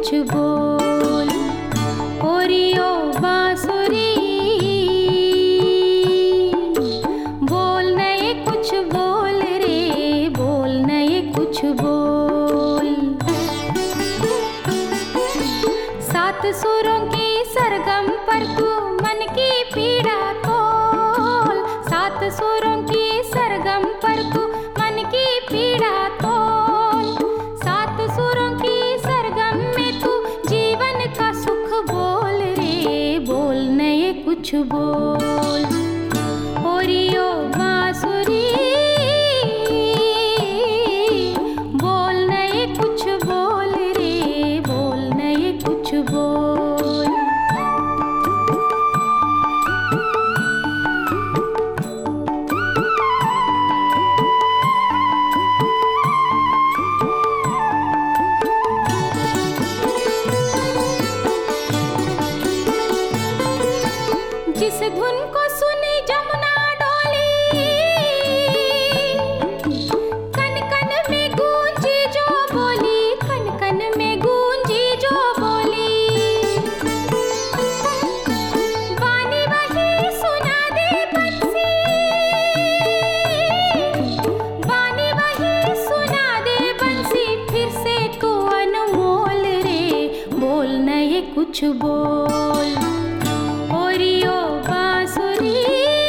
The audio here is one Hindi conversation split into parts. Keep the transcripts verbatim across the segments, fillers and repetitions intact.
कुछ बोल। ओरियो बांसुरी बोल नए कुछ बोल रे, बोल नए कुछ बोल। सात सुरों की सरगम पर तू मन की पीड़ा तोल। सात सुरों की सरगम पर तू मन की पीड़ा तोल। सात सुरों की सरगम में तू जीवन का सुख बोल रे, बोल नए कुछ बोल। ओरियो बांसुरी बोल नए कुछ बोल रे, बोल नए कुछ बोल। जिस धुन को सुनी जमुना डोली, कन कन में गूंजी जो बोली, कन कन में गूंजी जो बोली। वाणी वही सुना दे बंसी, वाणी वही सुना दे बंसी। फिर से तू अनमोल रे, बोल नए कुछ बोल। ओरियो बांसुरी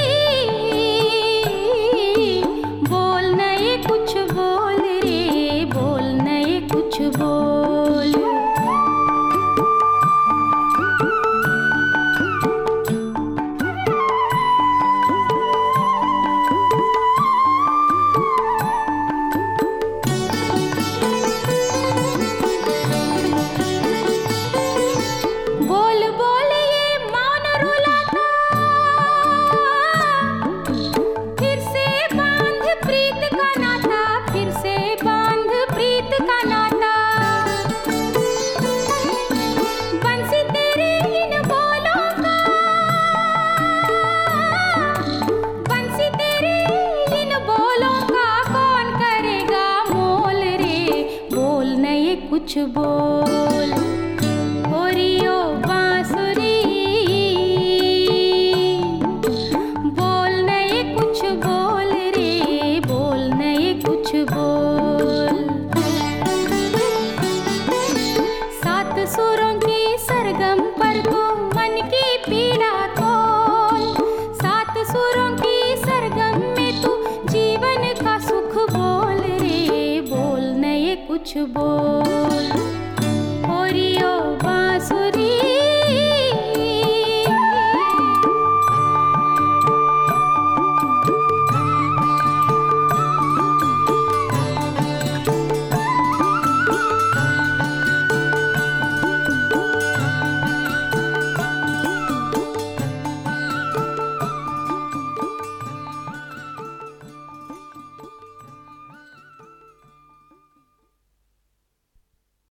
बोल नए कुछ बोल रे, बोल नए कुछ बोल। बोल बोल ये मौन रुलाता, फिर से बांध प्रीत का नाता, फिर से बांध प्रीत का नाता। बंसी तेरे इन बोलों का, बंसी तेरे इन बोलों का कौन करेगा मोल रे, बोल नए कुछ बोल। ओरियो बांसुरी बोल नए कुछ बोल रे, बोल नए कुछ बोल। सात सुरों की सरगम पर तू मन की पीड़ा तोल। सात सुरों की सरगम में तू जीवन का सुख बोल रे, बोल नए कुछ बोल।